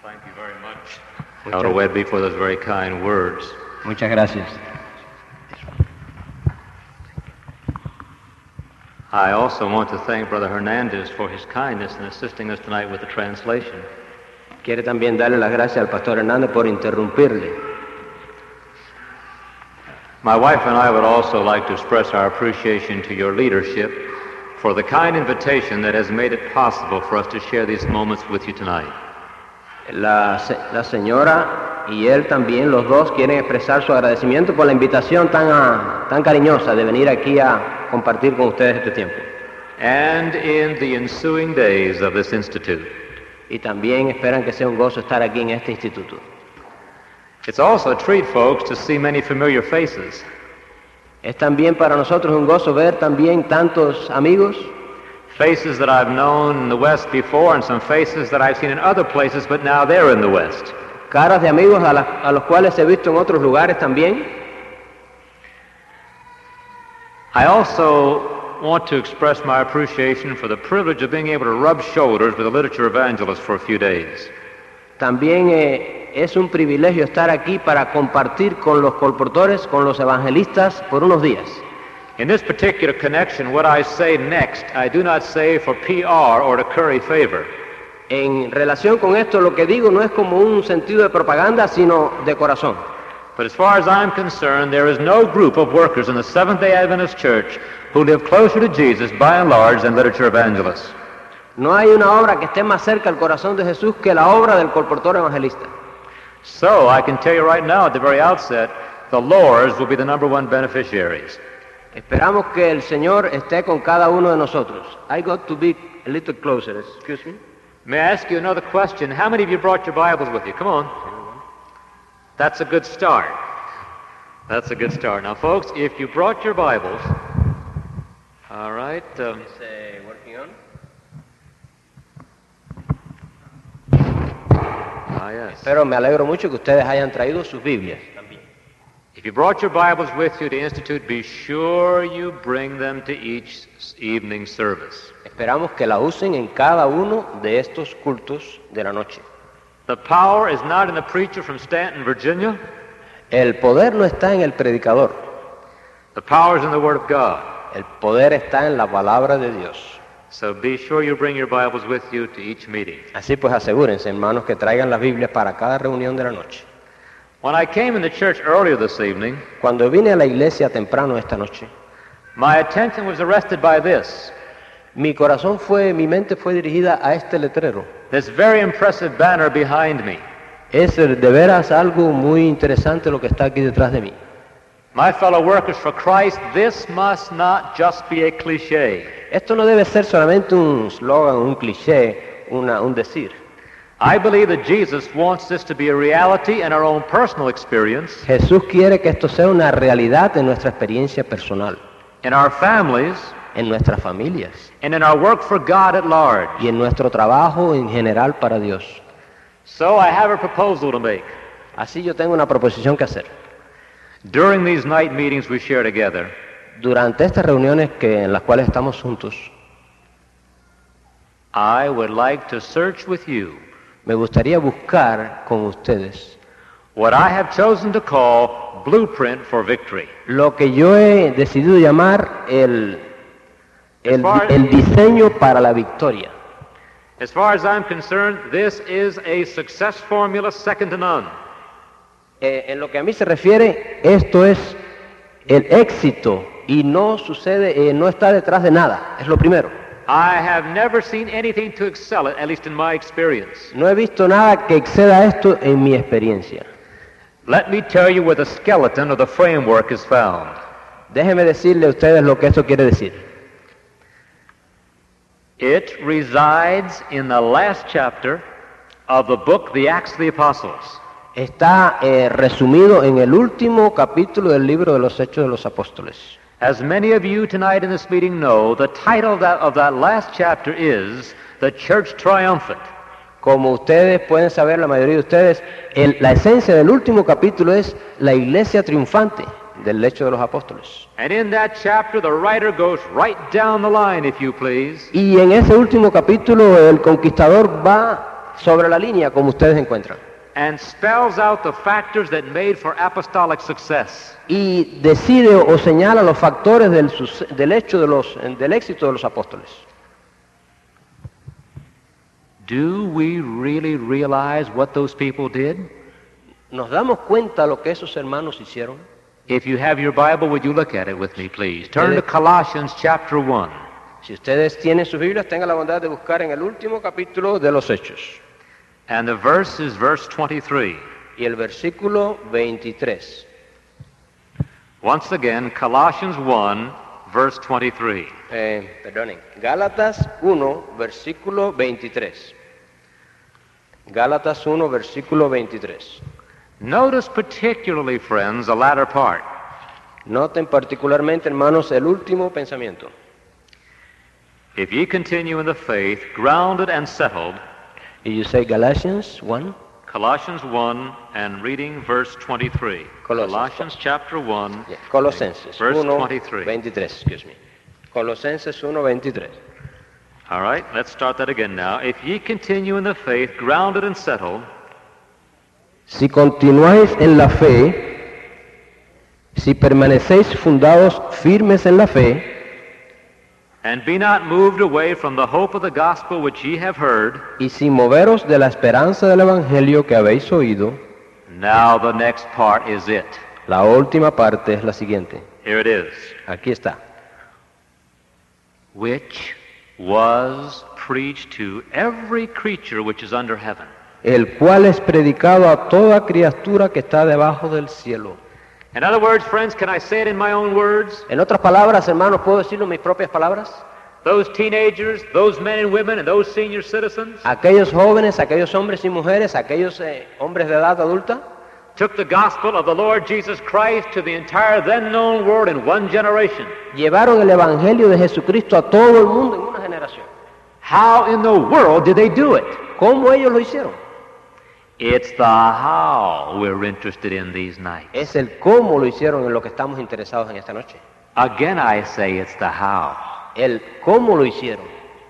Thank you very much, Elder Wedby, for those very kind words. Muchas gracias. I also want to thank Brother Hernandez for his kindness in assisting us tonight with the translation. Quiere también darle las gracias al pastor Hernández por interrumpirle. My wife and I would also like to express our appreciation to your leadership for the kind invitation that has made it possible for us to share these moments with you tonight. La señora y él también, los dos, quieren expresar su agradecimiento por la invitación tan cariñosa de venir aquí a compartir con ustedes este tiempo. And in the ensuing days of this institute. Y también esperan que sea un gozo estar aquí en este instituto. It's also a treat, folks, to see many familiar faces. Es también para nosotros un gozo ver también tantos amigos. Faces that I've known in the West before and some faces that I've seen in other places, but now they're in the West. Caras de amigos a los cuales he visto en otros lugares también. I also want to express my appreciation for the privilege of being able to rub shoulders with a literature evangelist for a few days. También es un privilegio estar aquí para compartir con los colportores, con los evangelistas por unos días. In this particular connection, what I say next, I do not say for PR or to curry favor. En relación con esto, lo que digo no es como un sentido de propaganda, sino de corazón. But as far as I'm concerned, there is no group of workers in the Seventh-day Adventist Church who live closer to Jesus, by and large, than literature evangelists. No hay una obra que esté más cerca al corazón de Jesús que la obra del colportor evangelista. So I can tell you right now, at the very outset, the Lords will be the number one beneficiaries. Esperamos que el Señor esté con cada uno de nosotros. I got to be a little closer, excuse me. May I ask you another question? How many of you brought your Bibles with you? Come on. That's a good start. That's a good start. Now, folks, if you brought your Bibles, all right. Working on? Yes. Pero me alegro mucho que ustedes hayan traído sus Biblias también. If you brought your Bibles with you to Institute, be sure you bring them to each evening service. Esperamos que la usen en cada uno de estos cultos de la noche. The power is not in the preacher from Stanton, Virginia. El poder no está en el predicador. The power is in the Word of God. El poder está en la palabra de Dios. So be sure you bring your Bibles with you to each meeting. Así pues, asegúrense, hermanos, que traigan las Biblias para cada reunión de la noche. When I came in the church earlier this evening, Cuando vine a la iglesia temprano esta noche, my attention was arrested by this. mi mente fue dirigida a este letrero. This very impressive banner behind me. Es de veras algo muy interesante lo que está aquí detrás de mí. My fellow workers for Christ, this must not just be a cliché. Esto no debe ser solamente un slogan, un cliché, un decir. I believe that Jesus wants this to be a reality in our own personal experience, Jesús quiere que esto sea una realidad en nuestra experiencia personal, in our families, en nuestras familias and in our work for God at large. y en nuestro trabajo en general para Dios. So I have a proposal to make. Así yo tengo una proposición que hacer. During these night meetings we share together, Durante estas reuniones en las cuales estamos juntos, I would like to search with you me gustaría buscar con ustedes what I have chosen to call Blueprint for Victory. lo que yo he decidido llamar el diseño para la victoria. As far as I'm concerned, this is a success formula second to none. En lo que a mí se refiere, esto es el éxito y no sucede, no está detrás de nada, es lo primero. I have never seen anything to excel it, at least in my experience. No he visto nada que exceda esto en mi experiencia. Let me tell you where the skeleton of the framework is found. Déjenme decirle a ustedes lo que esto quiere decir. It resides in the last chapter of the book, The Acts of the Apostles. Está resumido en el último capítulo del libro de los Hechos de los Apóstoles. As many of you tonight in this meeting know, the title of that last chapter is The Church Triumphant. Como ustedes pueden saber, la mayoría de ustedes, la esencia del último capítulo es la iglesia triunfante del Hecho de los Apóstoles. And in that chapter, the writer goes right down the line, if you please. Y en ese último capítulo, el conquistador va sobre la línea como ustedes encuentran. and spells out the factors that made for apostolic success. Y decide o señala los factores del éxito de los apóstoles. Do we really realize what those people did? ¿Nos damos cuenta de lo que esos hermanos hicieron? If you have your Bible, would you look at it with me, please? Turn to Colossians chapter 1. Si ustedes tienen sus Biblias, tengan la bondad de buscar en el último capítulo de los Hechos. And the verse is verse 23. Y el versículo 23. Once again, Colossians 1, verse 23. Perdonen, Gálatas 1, versículo 23. Gálatas 1, versículo 23. Notice particularly, friends, the latter part. Noten particularmente, hermanos, el último pensamiento. If ye continue in the faith, grounded and settled. You say Galatians 1? Colossians 1 and reading verse 23. Colossians chapter 1, yeah. Colosenses verse 1, 23. 23, excuse me. Colosenses 1, 23. All right, let's start that again now. If ye continue in the faith, grounded and settled. Si continuáis en la fe, si permanecéis fundados firmes en la fe, and be not moved away from the hope of the gospel which ye have heard. Y sin moveros de la esperanza del evangelio que habéis oído. Now the next part is it. La última parte es la siguiente. Here it is. Aquí está. Which was preached to every creature which is under heaven. El cual es predicado a toda criatura que está debajo del cielo. In other words, friends, can I say it in my own words? En otras palabras, hermanos, ¿puedo decirlo en mis propias palabras? Those teenagers, those men and women, and those senior citizens Aquellos jóvenes, aquellos hombres y mujeres, aquellos hombres de edad adulta, took the gospel of the Lord Jesus Christ to the entire then known world in one generation. llevaron el evangelio de Jesucristo a todo el mundo en una generación. How in the world did they do it? ¿Cómo ellos lo hicieron? It's the how we're interested in these nights. Es el cómo lo hicieron en lo que estamos interesados en esta noche. Again, I say it's the how. El cómo lo hicieron.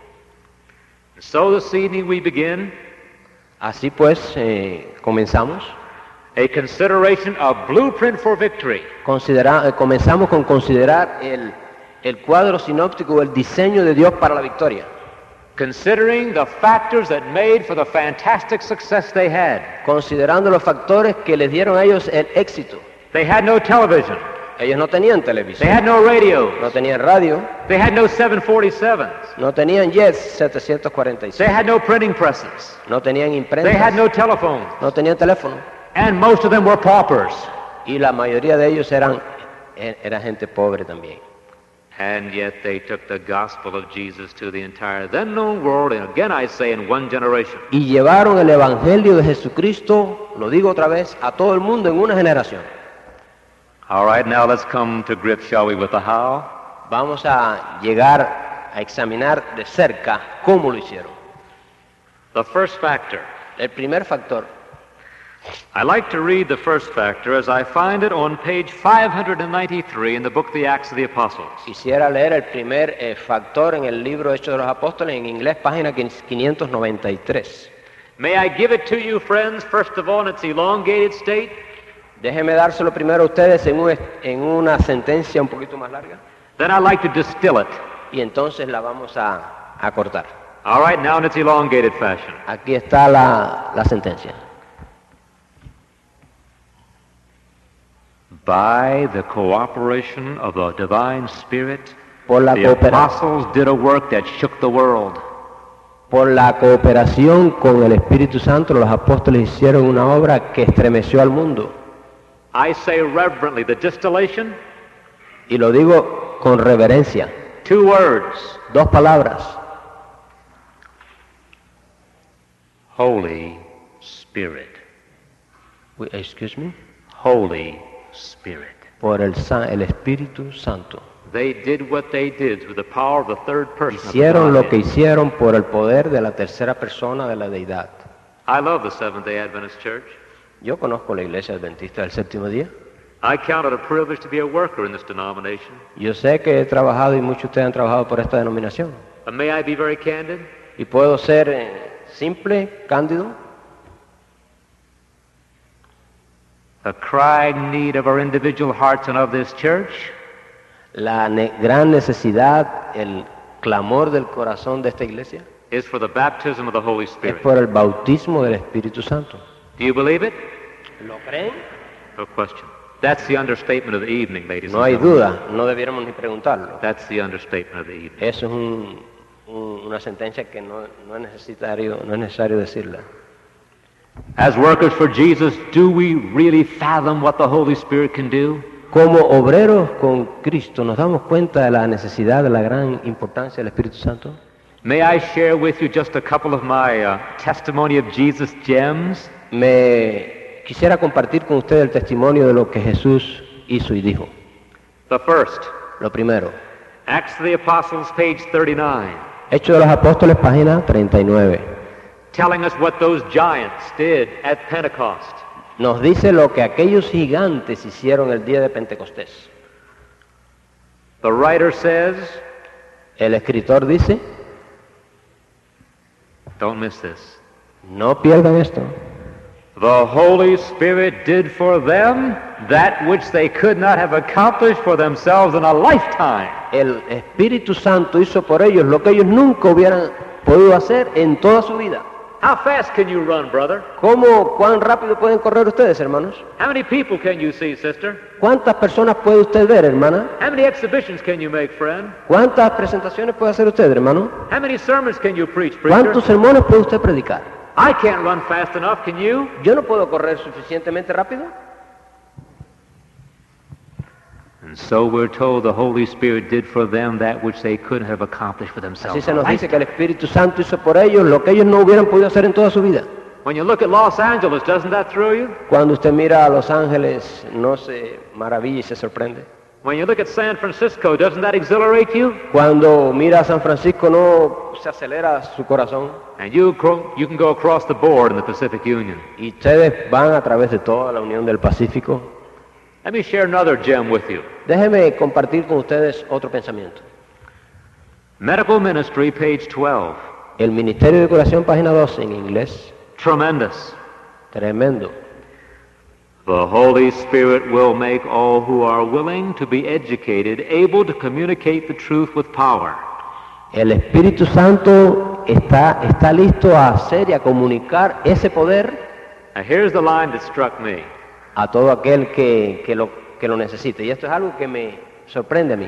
So this evening we begin Así pues, comenzamos. a consideration of blueprint for victory. Comenzamos con considerar el cuadro sinóptico, el diseño de Dios para la victoria. Considering the factors that made for the fantastic success they had. Considerando los factores que les dieron a ellos el éxito. They had no television. Ellos no tenían They televisión, had no radio. no tenían radio, They had no 747s. no tenían jets They 746, had no printing presses. no tenían They had imprentas, no telephones. no tenían teléfono. And most of them were paupers. Y la mayoría de ellos era gente pobre también. And yet they took the gospel of Jesus to the entire then known world, and again I say in one generation. Y llevaron el evangelio de Jesucristo, lo digo otra vez, a todo el mundo en una generación. All right, now let's come to grips, shall we, with the how? Vamos a llegar a examinar de cerca cómo lo hicieron. The first factor. El primer factor. I like to read the first factor as I find it on page 593 in the book The Acts of the Apostles. Quisiera leer el primer factor en el libro Hechos de los Apóstoles en inglés, página 593. May I give it to you, friends, first of all in its elongated state? Déjenme dárselo primero a ustedes en una sentencia un poquito más larga. Then I like to distill it. Y entonces la vamos a cortar. All right, now in its elongated fashion. Aquí está la sentencia. By the cooperation of the divine Spirit, Por la the apostles did a work that shook the world. Por la cooperación con el Espíritu Santo, los apóstoles hicieron una obra que estremeció al mundo. I say reverently, the distillation, Y lo digo con reverencia. 2 words, Dos palabras. Holy Spirit. Excuse me. Holy Spirit. Por el Espíritu Santo. They did what they did through the power of the third person. Hicieron lo que hicieron por el poder de la tercera persona de la deidad. I love the Seventh-day Adventist Church. Yo conozco la Iglesia Adventista del Séptimo Día. I count it a privilege to be a worker in this denomination. Yo sé que he trabajado y muchos de ustedes han trabajado por esta denominación. And may I be very candid? Y puedo ser simple, cándido. The crying need of our individual hearts and of this church La gran necesidad, el clamor del corazón de esta iglesia is for the baptism of the Holy es Spirit. por el bautismo del Espíritu Santo. Do you believe it? ¿Lo creen? No question. That's the understatement of the evening, ladies No and hay gentlemen. duda, no debiéramos ni preguntarlo. That's the understatement of the evening. Eso es una sentencia que no es necesario decirla. As workers for Jesus, do we really fathom what the Holy Spirit can do? Como obreros con Cristo, ¿nos damos cuenta de la necesidad, de la gran importancia del Espíritu Santo? May I share with you just a couple of my testimony of Jesus gems? Me quisiera compartir con ustedes el testimonio de lo que Jesús hizo y dijo. The first, Lo primero, Acts of the Apostles, page 39, Hechos de los Apóstoles, página 39. telling us what those giants did at Pentecost. Nos dice lo que aquellos gigantes hicieron el día de Pentecostés. The writer says, El escritor dice, don't miss this, no pierdan esto. the Holy Spirit did for them that which they could not have accomplished for themselves in a lifetime. El Espíritu Santo hizo por ellos lo que ellos nunca hubieran podido hacer en toda su vida. How fast can you run, brother? ¿Cuán rápido pueden correr ustedes, hermanos? How many people can you see, sister? ¿Cuántas personas puede usted ver, hermana? How many exhibitions can you make, friend? ¿Cuántas presentaciones puede hacer usted, hermano? How many sermons can you preach, ¿Cuántos preacher? sermones puede usted predicar? I can't run fast enough, can you? Yo no puedo correr suficientemente rápido. And so we're told the Holy Spirit did for them that which they couldn't have accomplished for themselves. Así se nos dice que el Espíritu Santo hizo por ellos lo que ellos no hubieran podido hacer en toda su vida. When you look at Los Angeles, doesn't that thrill you? Cuando usted mira a Los Ángeles, no se maravilla y se sorprende. When you look at San Francisco, doesn't that exhilarate you? Cuando mira a San Francisco, no se acelera su corazón. And you can go across the board in the Pacific Union. Y ustedes van a través de toda la Unión del Pacífico. Let me share another gem with you. Déjenme compartir con ustedes otro pensamiento. Medical Ministry, page 12. El Ministerio de Curación, página 12 en inglés. Tremendous. Tremendo. The Holy Spirit will make all who are willing to be educated able to communicate the truth with power. El Espíritu Santo está listo a hacer y a comunicar ese poder Now here's the line that struck me. a todo aquel que lo necesite. Y esto es algo que me sorprende a mí.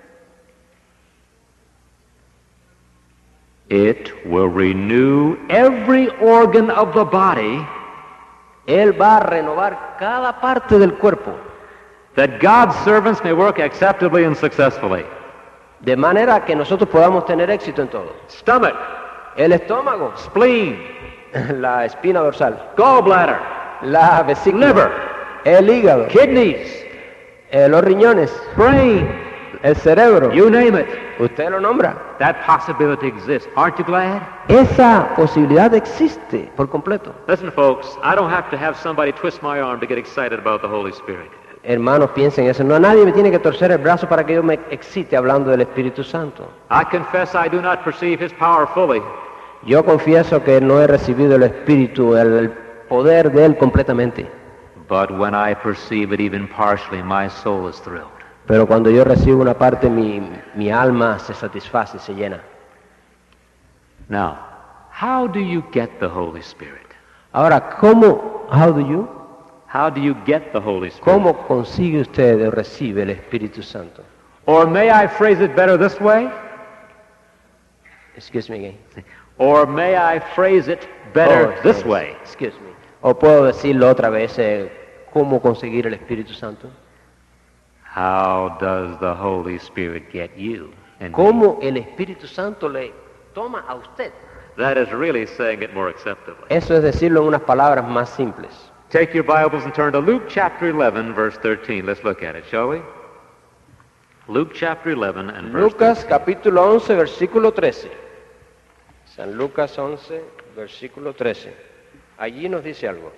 It will renew every organ of the body Él va a renovar cada parte del cuerpo, that God's servants may work acceptably and successfully. de manera que nosotros podamos tener éxito en todo. Stomach, El estómago, spleen, la espina dorsal, gallbladder, la vesícula, liver, el hígado, kidneys, los riñones, brain, el cerebro. you name it. Usted lo nombra. That possibility exists. Aren't you glad? Esa posibilidad existe por completo. Listen, folks, I don't have to have somebody twist my arm to get excited about the Holy Spirit. Hermanos, piensen eso. No, nadie me tiene que torcer el brazo para que yo me excite hablando del Espíritu Santo. I confess I do not perceive His power fully, Yo confieso que no he recibido el Espíritu, el poder de Él completamente. but when I perceive it even partially, my soul is thrilled. Pero cuando yo recibo una parte, mi alma se satisface, se llena. Now, how do you get the Holy Spirit? Ahora, how do you get the Holy Spirit? ¿Cómo consigue usted o recibe el Espíritu Santo? Or may I phrase it better this way? Excuse me again. Or may I phrase it better this way? Excuse me. O puedo decirlo otra vez, ¿cómo conseguir el Espíritu Santo? How does the Holy Spirit get you? And me? ¿Cómo el Espíritu Santo le toma a usted? That is really saying it more acceptably. Eso es decirlo en unas palabras más simples. Take your Bibles and turn to Luke chapter 11, verse 13. Let's look at it, shall we? Luke chapter 11 and verse Lucas 13. capítulo 11, versículo 13. San Lucas 11, versículo 13. Allí nos dice algo.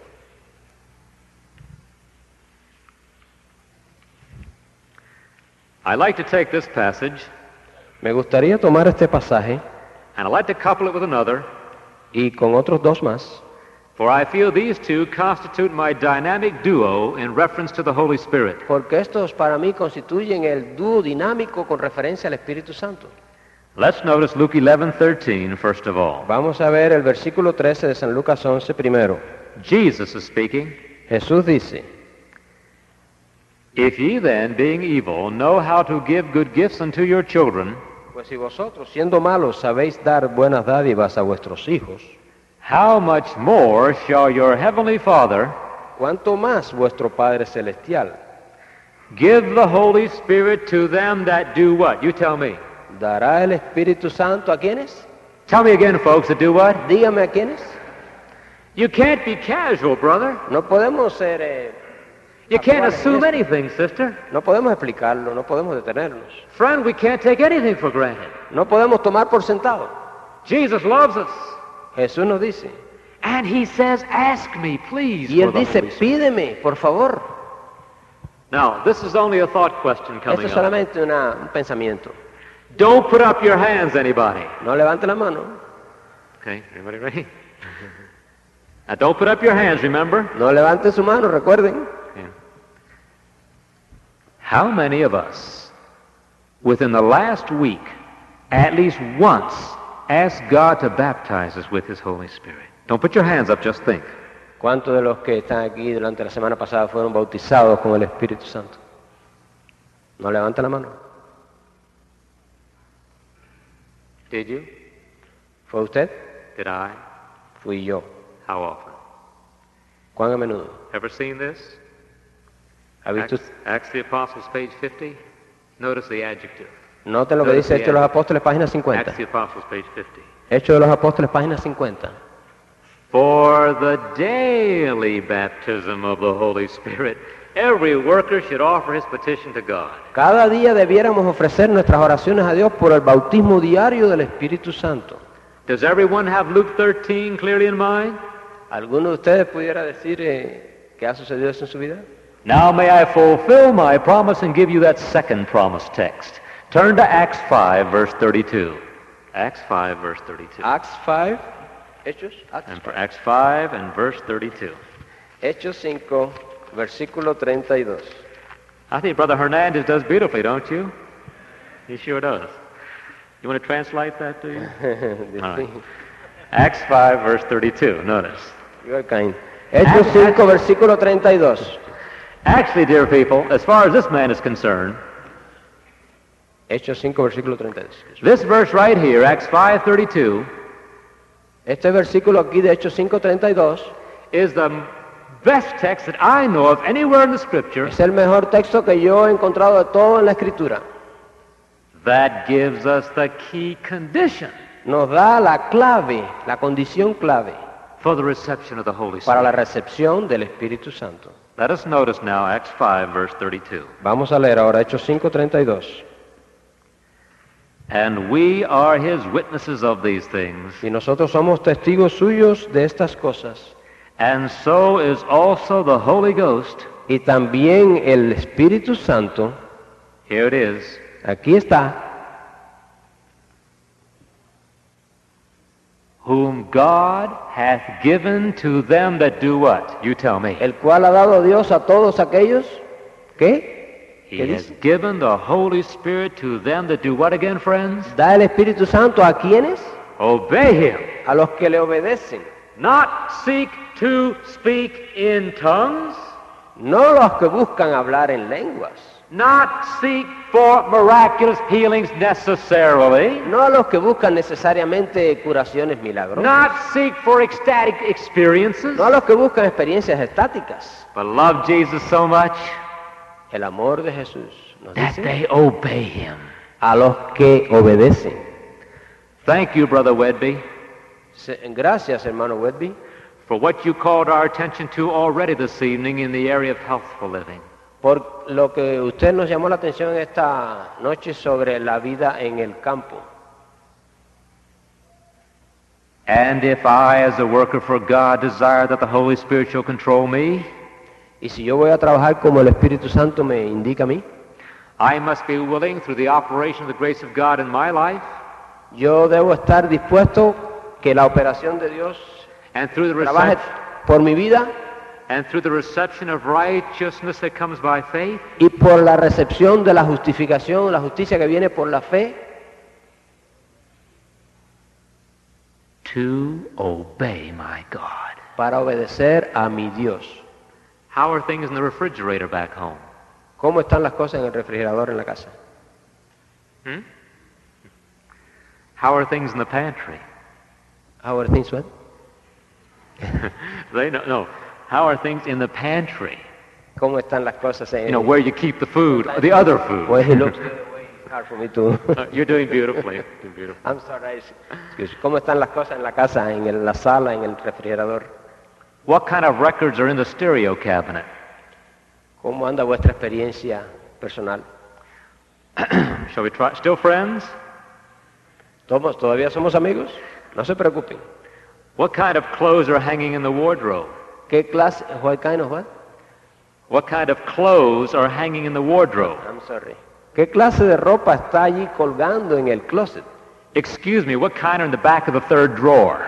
I like to take this passage Me gustaría tomar este pasaje and I like to couple it with another y con otros 2 más, For I feel these two constitute my dynamic duo in reference to the Holy Spirit. porque estos para mí constituyen el dúo dinámico con referencia al Espíritu Santo. Let's notice Luke 11:13 first of all. Vamos a ver el versículo 13 de San Lucas 11 primero. Jesus is speaking. Jesús dice, If ye then, being evil, know how to give good gifts unto your children, pues si vosotros, siendo malos, sabéis dar buenas dádivas a vuestros hijos, how much more shall your heavenly Father ¿cuánto más vuestro Padre Celestial give the Holy Spirit to them that do what? You tell me. dará el Espíritu Santo a quienes? Tell me again, folks, that do what? Dígame a quienes. You can't be casual, brother. No podemos ser, You can't Actuales en assume esto. anything, sister. no podemos explicarlo, no podemos detenernos. Friend, we can't take anything for granted. No podemos tomar por sentado. Jesus loves us. Jesús nos dice, And he says, ask me, please, y for Él the dice, Holy Spirit. pídeme, por favor. Now, this is only a thought question Esto coming es up. solamente un pensamiento. Don't put up your hands, anybody. No levante la mano, Okay, everybody ready? Now, don't put up your hands, remember? no levante su mano, recuerden. Okay. How many of us, within the last week, at least once, asked God to baptize us with His Holy Spirit? Don't put your hands up, just think. ¿Cuántos de los que están aquí durante la semana pasada fueron bautizados con el Espíritu Santo? No levante la mano. Did you? ¿Fue usted? Did I? Fui yo. How often? ¿Cuán a menudo? Ever seen this? ¿Ha visto? Acts of the Apostles, page 50. Notice the adjective. Noten lo que dice Hechos de los Apóstoles, página 50. Acts of the Apostles, page 50. Hechos de los Apóstoles, página 50. For the daily baptism of the Holy Spirit, every worker should offer his petition to God. Cada día debiéramos ofrecer nuestras oraciones a Dios por el bautismo diario del Espíritu Santo. Does everyone have Luke 13 clearly in mind? ¿Alguno de ustedes pudiera decir que ha sucedido eso en su vida? Now may I fulfill my promise and give you that second promise text. Turn to Acts 5, verse 32. Acts 5, verse 32. Acts 5, Hechos, And for Acts 5 and verse 32. Hechos 5, versículo 32. I think Brother Hernandez does beautifully, don't you? He sure does. You want to translate that, do you? All right. Acts 5, verse 32. Notice. You are kind. Hechos 5, versículo 32. Actually, dear people, as far as this man is concerned, Hechos 5, versículo 32. this verse right here, Acts 5:32, Este versículo aquí de Hechos 5, 32 is the best text that I know of anywhere in the Scripture es el mejor texto que yo he encontrado de todo en la Escritura. that gives us the key condition Nos da la clave, la condición clave for the reception of the Holy para la Spirit. recepción del Espíritu Santo. Let us notice now Acts 5, verse 32. Vamos a leer ahora Hechos 5, 32. And we are his witnesses of these things, Y nosotros somos testigos suyos de estas cosas. and so is also the Holy Ghost. Y también el Espíritu Santo, Here it is. aquí está, Whom God hath given to them that do what? You tell me. el cual ha dado Dios a todos aquellos que He ¿qué has dice? given the Holy Spirit to them that do what again, friends? Da el Espíritu Santo a quienes, Obey him. a los que le obedecen, Not seek to speak in tongues. no los que buscan hablar en lenguas, Not seek for miraculous healings necessarily. no los que buscan necesariamente curaciones milagrosas, Not seek for ecstatic experiences. no los que buscan experiencias estáticas. But love Jesus so much El amor de Jesús nos that dice they obey him. a los que obedecen. Thank you, Brother Wedby, Gracias, hermano Wedby, for what you called our attention to already this evening in the area of healthful living. por lo que usted nos llamó la atención esta noche sobre la vida en el campo. And if I, as a worker for God, desire that the Holy Spirit shall control me, Y si yo voy a trabajar como el Espíritu Santo me indica a mí, I must be willing, through the operation of the grace of God in my life, yo debo estar dispuesto que la operación de Dios and through the trabaje reception, por mi vida and through the reception of righteousness that comes by faith, y por la recepción de la justificación, la justicia que viene por la fe, to obey my God. para obedecer a mi Dios. How are things in the refrigerator back home? ¿Cómo están las cosas en el refrigerador en la casa? Hmm? How are things in the pantry? How are things what? No. How are things in the pantry? ¿Cómo están las cosas en Where you keep the food, the other food. Well, it looks way hard for me to... You're doing beautifully. Doing beautifully. I'm sorry. Excuse me. ¿Cómo están las cosas en la casa, la sala, en el refrigerador? What kind of records are in the stereo cabinet? ¿Cómo anda vuestra experiencia personal? Shall we try? Still friends? ¿Todavía somos amigos? No se preocupen. What kind of clothes are hanging in the wardrobe? ¿Qué clase? What kind of what? What kind of clothes are hanging in the wardrobe? I'm sorry. ¿Qué clase de ropa está allí colgando en el closet? Excuse me, what kind are in the back of the third drawer?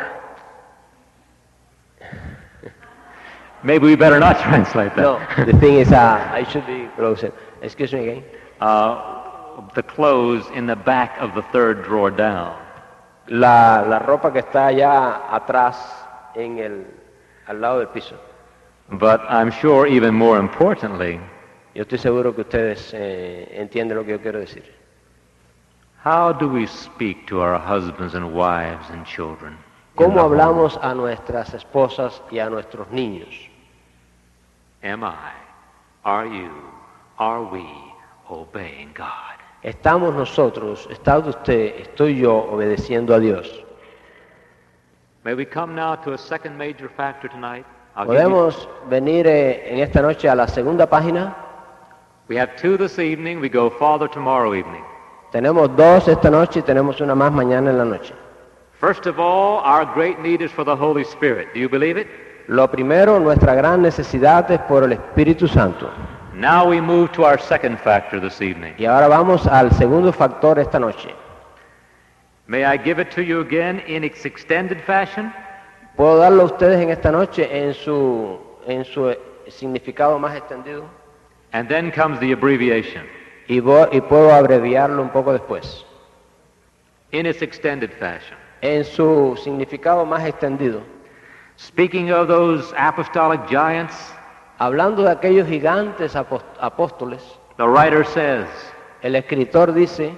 Maybe we better not translate that. No, the thing is, I should be closer. Excuse me again. The clothes in the back of the third drawer down. La ropa que está allá atrás al lado del piso. But I'm sure even more importantly, Yo estoy seguro que ustedes entienden lo que yo quiero decir. how do we speak to our husbands and wives and children? ¿Cómo hablamos a nuestras esposas y a nuestros niños? Am I, are you, are we obeying God? ¿Estamos nosotros, está usted, estoy yo obedeciendo a Dios? May we come now to a second major factor tonight? I'll give you- ¿Podemos venir en esta noche a la segunda página? We have two this evening. We go farther tomorrow evening. Tenemos dos esta noche y tenemos una más mañana en la noche. First of all, our great need is for the Holy Spirit. Do you believe it? Lo primero, nuestra gran necesidad es por el Espíritu Santo. Now we move to our second factor this evening. Y ahora vamos al segundo factor esta noche. May I give it to you again in its extended fashion? ¿Puedo darlo a ustedes en esta noche en su significado más extendido? And then comes the abbreviation. Y puedo abreviarlo un poco después. In its extended fashion. En su significado más extendido. Speaking of those apostolic giants, Hablando de aquellos gigantes apóstoles, the writer says, el escritor dice,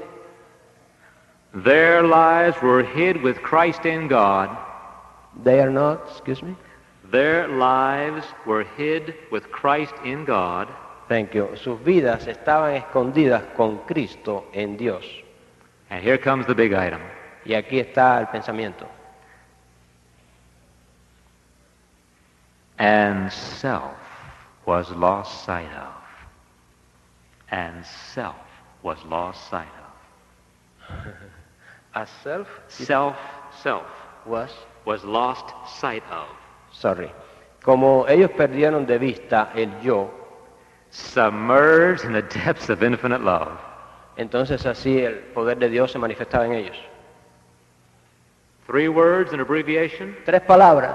their lives were hid with Christ in God. they are not, excuse me, Their lives were hid with Christ in God. thank you, sus vidas estaban escondidas con Cristo en Dios. And here comes the big item. Y aquí está el pensamiento. And self was lost sight of. And self was lost sight of. A self Self was lost sight of. Sorry. Como ellos perdieron de vista el yo, Submerged in the depths of infinite love. entonces así el poder de Dios se manifestaba en ellos. 3 words, an abbreviation. 3 palabras.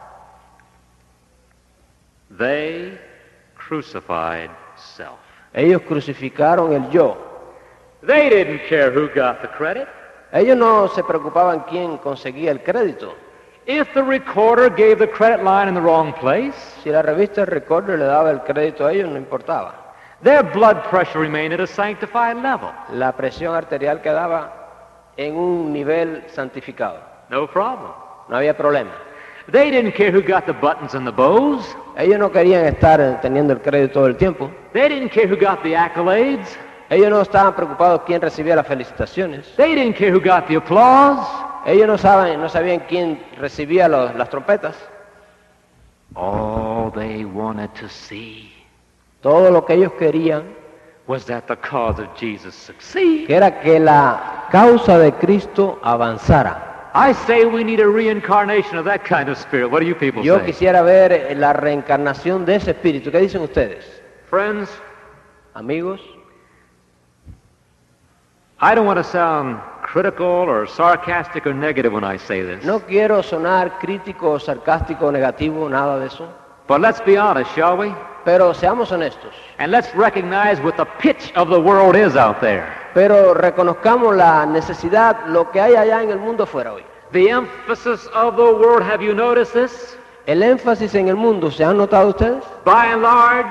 They crucified self. Ellos crucificaron el yo. They didn't care who got the credit. Ellos no se preocupaban quién conseguía el crédito. If the recorder gave the credit line in the wrong place, Si la revista El Recorder le daba el crédito a ellos, no importaba. their blood pressure remained at a sanctified level. La presión arterial quedaba en un nivel santificado. No problem. No había problema. They didn't care who got the buttons and the bows. Ellos no querían estar teniendo el crédito todo el tiempo. They didn't care who got the accolades. Ellos no estaban preocupados quién recibía las felicitaciones. They didn't care who got the applause. Ellos no sabían quién recibía las trompetas. All they wanted to see Todo lo que ellos querían, was that the cause of Jesus succeed. que era que la causa de Cristo avanzara. I say we need a reincarnation of that kind of spirit. What do you people Yo say? quisiera ver la reencarnación de ese espíritu. ¿Qué dicen ustedes? Friends, Amigos, I don't want to sound critical or sarcastic or negative when I say this. No quiero sonar crítico, sarcástico, negativo, nada de eso. But let's be honest, shall we? Pero seamos honestos. And let's recognize what the pitch of the world is out there. Pero reconozcamos la necesidad, lo que hay allá en el mundo afuera hoy. The emphasis of the world, have you noticed this? El énfasis en el mundo, ¿se han notado ustedes? By and large,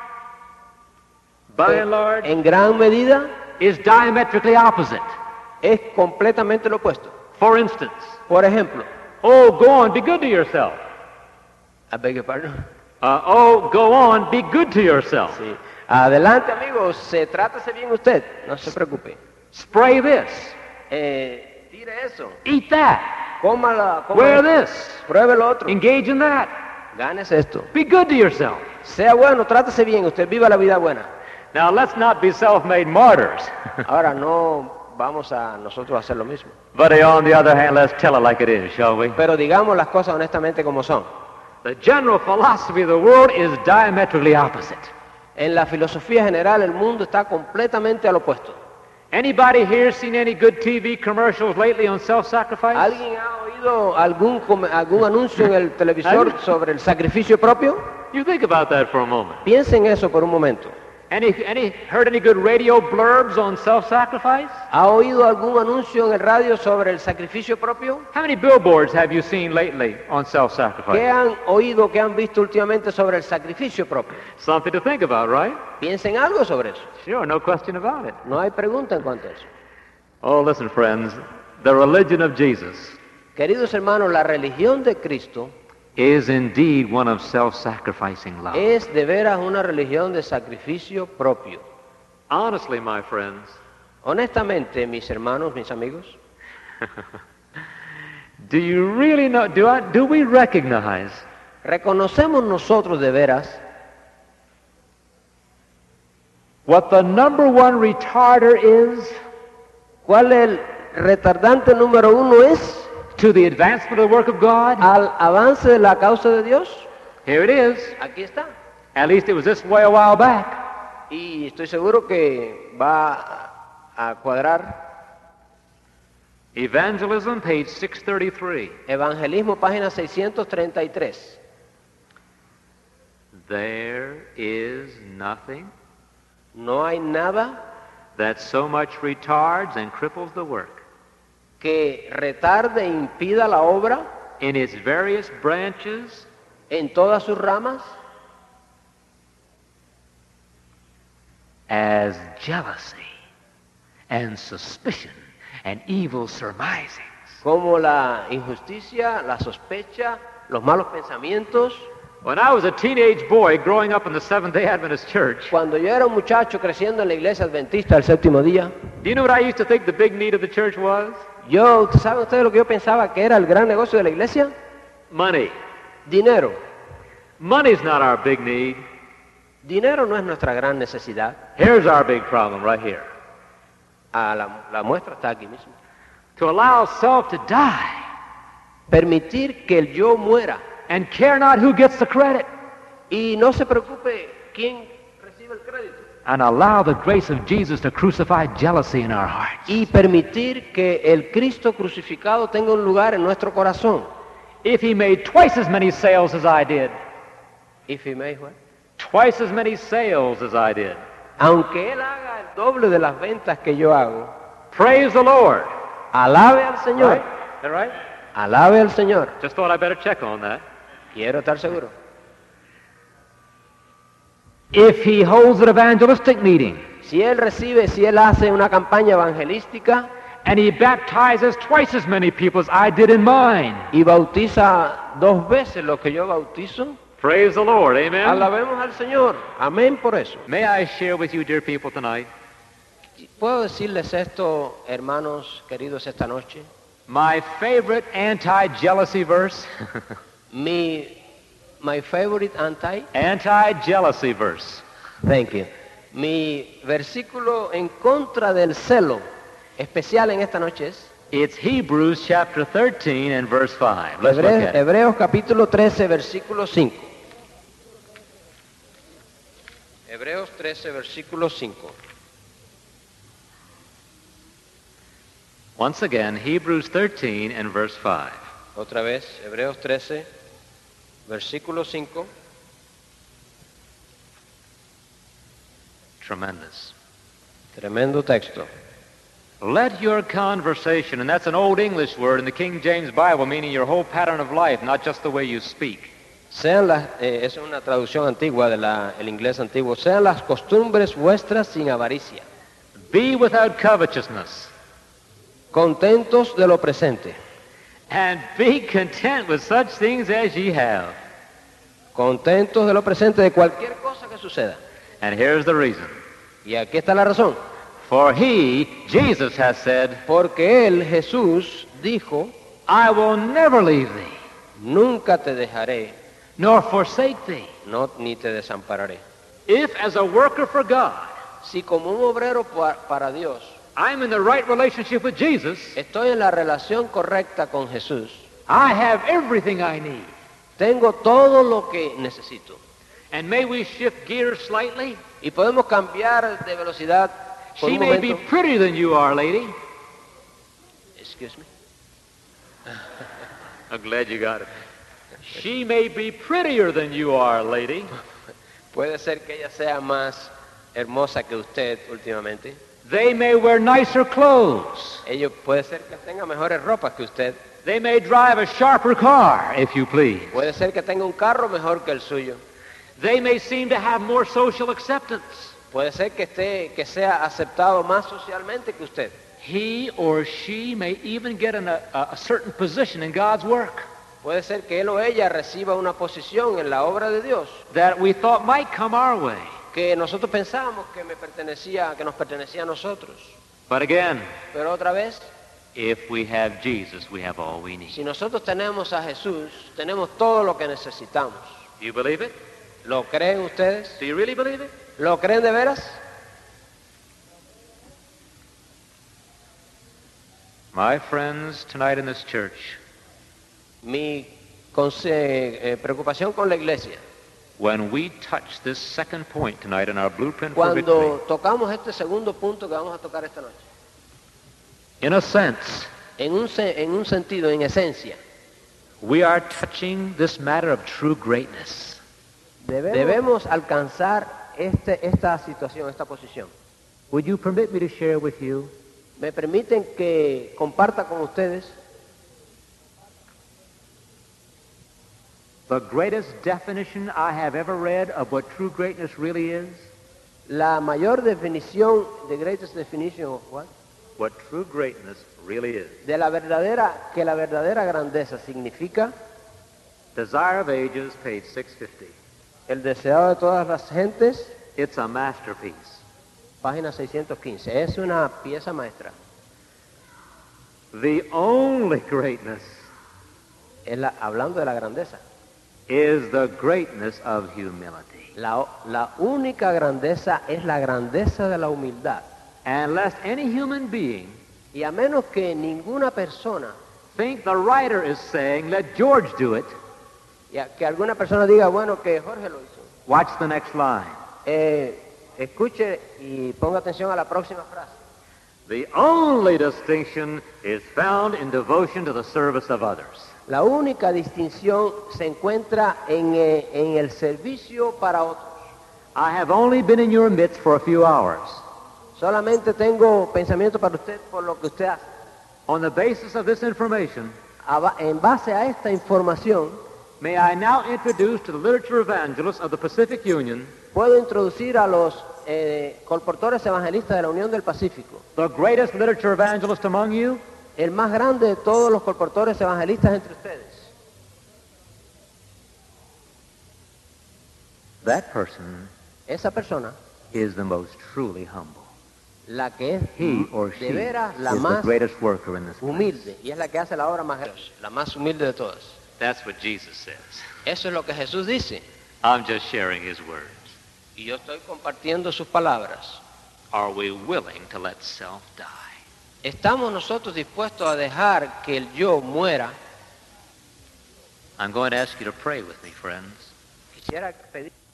En gran medida is diametrically opposite. es completamente lo opuesto. For instance, Por ejemplo, oh, go on, be good to yourself. I beg your pardon. Oh, go on, be good to yourself. Sí. Adelante, amigos, trátese bien usted, no se preocupe. Spray this. Tire eso, Eat that. cómala, Wear this. pruebe lo otro, Engage in that. gánese esto. Be good to yourself. Sea bueno, trátese bien, usted viva la vida buena. Now, let's not be self-made martyrs. Ahora no vamos a nosotros a hacer lo mismo. But on the other hand, let's tell it like it is, shall we? Pero digamos las cosas honestamente como son. The general philosophy of the world is diametrically opposite. En la filosofía general el mundo está completamente al opuesto. Anybody here seen any good TV commercials lately on self-sacrifice? ¿Alguien ha oído algún anuncio en el televisor sobre el sacrificio propio? You think about that for a moment. Piensen eso por un momento. Heard any good radio blurbs on self-sacrifice? ¿Ha oído algún anuncio en el radio sobre el sacrificio propio? How many billboards have you seen lately on ¿Qué self-sacrifice? han oído, qué han visto últimamente sobre el sacrificio propio? Something to think about, right? Piensen algo sobre eso. Sure, no question about it. No hay pregunta en cuanto a eso. Oh, listen, friends, the religion of Jesus Queridos hermanos, la religión de Cristo is indeed one of self-sacrificing love. es de veras una religión de sacrificio propio. Honestly, my friends, Honestamente, mis hermanos, mis amigos, do you really know, do we recognize reconocemos nosotros de veras what the number one retarder is cuál el retardante número uno es to the advancement of the work of God? al avance de la causa de Dios? Here it is. Aquí está. At least it was this way a while back. Y estoy seguro que va a cuadrar. Evangelism, page 633. Evangelismo, página 633. There is nothing No hay nada that so much retards and cripples the work que retarde e impida la obra in its various branches en todas sus ramas as jealousy and suspicion and evil surmisings. como la injusticia, la sospecha, los malos pensamientos. When I was a teenage boy growing up in the Seventh-day Adventist Church, Cuando yo era un muchacho creciendo en la iglesia adventista del séptimo día, do you know what I used to think the big need of the church was? ¿saben ustedes lo que yo pensaba que era el gran negocio de la iglesia? Money. Dinero. Money's not our big need. Dinero no es nuestra gran necesidad. Here's our big problem right here. La muestra está aquí mismo. To allow self to die Permitir que el yo muera and care not who gets the credit, y no se preocupe quién recibe el crédito. and allow the grace of Jesus to crucify jealousy in our hearts. Y permitir que el Cristo crucificado tenga un lugar en nuestro corazón. If he made twice as many sales as I did, If he may, what? twice as many sales as I did, Aunque Él haga el doble de las ventas que yo hago, praise the Lord. alabe al Señor. Right? Is that right? Alabe al Señor. Just thought I better check on that. Quiero estar seguro. If he holds an evangelistic meeting Si Él hace una campaña evangelística and he baptizes twice as many people as I did in mine, y bautiza 2 veces lo que yo bautizo, praise the Lord. Amen. alabemos al Señor. Amén por eso. May I share with you, dear people, tonight, ¿Puedo decirles esto, hermanos queridos, esta noche? my favorite anti-jealousy verse? My favorite Anti-jealousy verse. Thank you. Mi versículo en contra del celo especial en esta noche es It's Hebrews chapter 13 and verse 5. Let's look at it. Hebreos capítulo 13, versículo 5. Hebreos 13, versículo 5. Once again, Hebrews 13 and verse 5. Otra vez, Hebreos 13, versículo 5. Tremendous. Tremendo texto. Let your conversation, and that's an Old English word in the King James Bible, meaning your whole pattern of life, not just the way you speak. Es una traducción antigua del inglés antiguo. Sean las costumbres vuestras sin avaricia. Be without covetousness. Contentos de lo presente. And be content with such things as ye have. Contentos de lo presente, de cualquier cosa que suceda. And here's the reason. Y aquí está la razón. For he, Jesus, has said, Porque Él, Jesús, dijo, I will never leave thee, nunca te dejaré, nor forsake thee. no, ni te desampararé. If, as a worker for God, Si como un obrero para Dios, I'm in the right relationship with Jesus, estoy en la relación correcta con Jesús, I have everything I need. tengo todo lo que necesito. And may we shift gears slightly? Y podemos cambiar de velocidad por She un may be momento. prettier than you are, lady. Excuse me. I'm glad you got it. She may be prettier than you are, lady. Puede ser que ella sea más hermosa que usted últimamente. They may wear nicer clothes. Puede ser que tenga mejores ropas que usted. They may drive a sharper car, if you please. Puede ser que tenga un carro mejor que el suyo. They may seem to have more social acceptance. Puede ser que sea aceptado más socialmente que usted. He or she may even get in a certain position in God's work Puede ser que él o ella reciba una posición en la obra de Dios that we thought might come our way. que nosotros pensábamos que nos pertenecía a nosotros. But again, Pero otra vez, if we have Jesus, we have all we need. si nosotros tenemos a Jesús, tenemos todo lo que necesitamos. Do you believe it? ¿Lo creen ustedes? Do you really believe it? ¿Lo creen de veras? My friends, tonight in this church, Mi preocupación con la iglesia, when we touch this second point tonight in our blueprint for victory, cuando tocamos este segundo punto que vamos a tocar esta noche, in a sense, en un sentido, en esencia, we are touching this matter of true greatness. debemos alcanzar esta situación, esta posición. Would you permit me to share with you ¿Me permiten que comparta con ustedes the greatest definition I have ever read of what true greatness really is? la mayor definición, the greatest definition of what? What true greatness really is. De la verdadera grandeza significa Desire of Ages, page 650. el deseado de todas las gentes, It's a masterpiece. página 615. Es una pieza maestra. The only greatness Hablando de la grandeza. is the greatness of humility. La única grandeza es la grandeza de la humildad. And lest any human being Y a menos que ninguna persona, think the writer is saying, let George do it, que alguna persona diga, bueno, que Jorge lo hizo. watch the next line. Escuche y ponga atención a la próxima frase. The only distinction is found in devotion to the service of others. La única distinción se encuentra en el servicio para otros. I have only been in your midst for a few hours. Solamente tengo pensamiento para usted por lo que usted hace. On the basis of this information, En base a esta información, may I now introduce to the literature evangelists of the Pacific Union puedo introducir a los colportores evangelistas de la Unión del Pacífico. the greatest literature evangelist among you, El más grande de todos los colportores evangelistas entre ustedes. that person Esa persona, is the most truly humble. la que es He or she de veras la is the más greatest worker in this place. humilde y es la que hace la obra más grande, la más humilde de todas. That's what Jesus says. Eso es lo que Jesús dice. I'm just sharing his words. Y yo estoy compartiendo sus palabras. Are we willing to let self die? ¿Estamos nosotros dispuestos a dejar que el yo muera? I'm going to ask you to pray with me, friends. Quisiera pedir